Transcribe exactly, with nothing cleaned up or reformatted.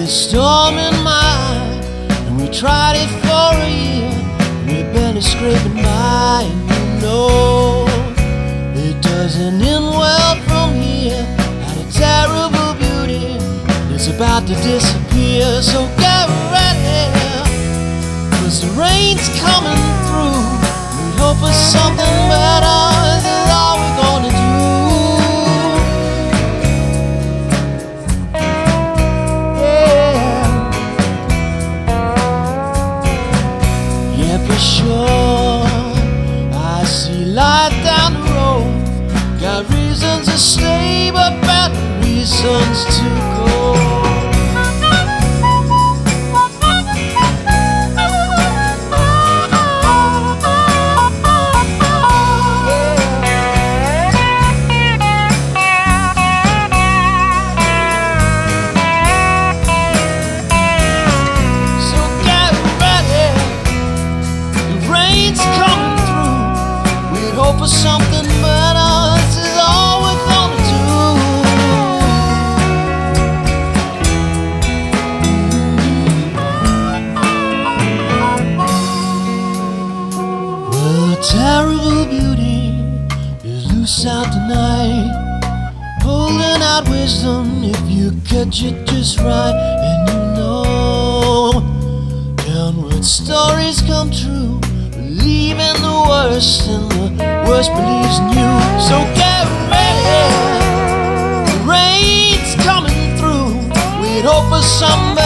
this storm in mind, and we tried it for a year, and we're barely scraping by. And you know it doesn't end well from here. Had a terrible beauty, and it's about to disappear. So get ready, 'cause the rain's coming through. We hope for something better. This is all we're gonna do. For sure, I see light down the road. Got reasons to stay, but bad reasons to go. For something better, this is all we're gonna do. Well, a terrible beauty is loose out tonight, holding out wisdom if you catch it just right. And you know, downward stories come true, believing the worst and the worst believes in you. So get ready, the rain's coming through. We'd hope for some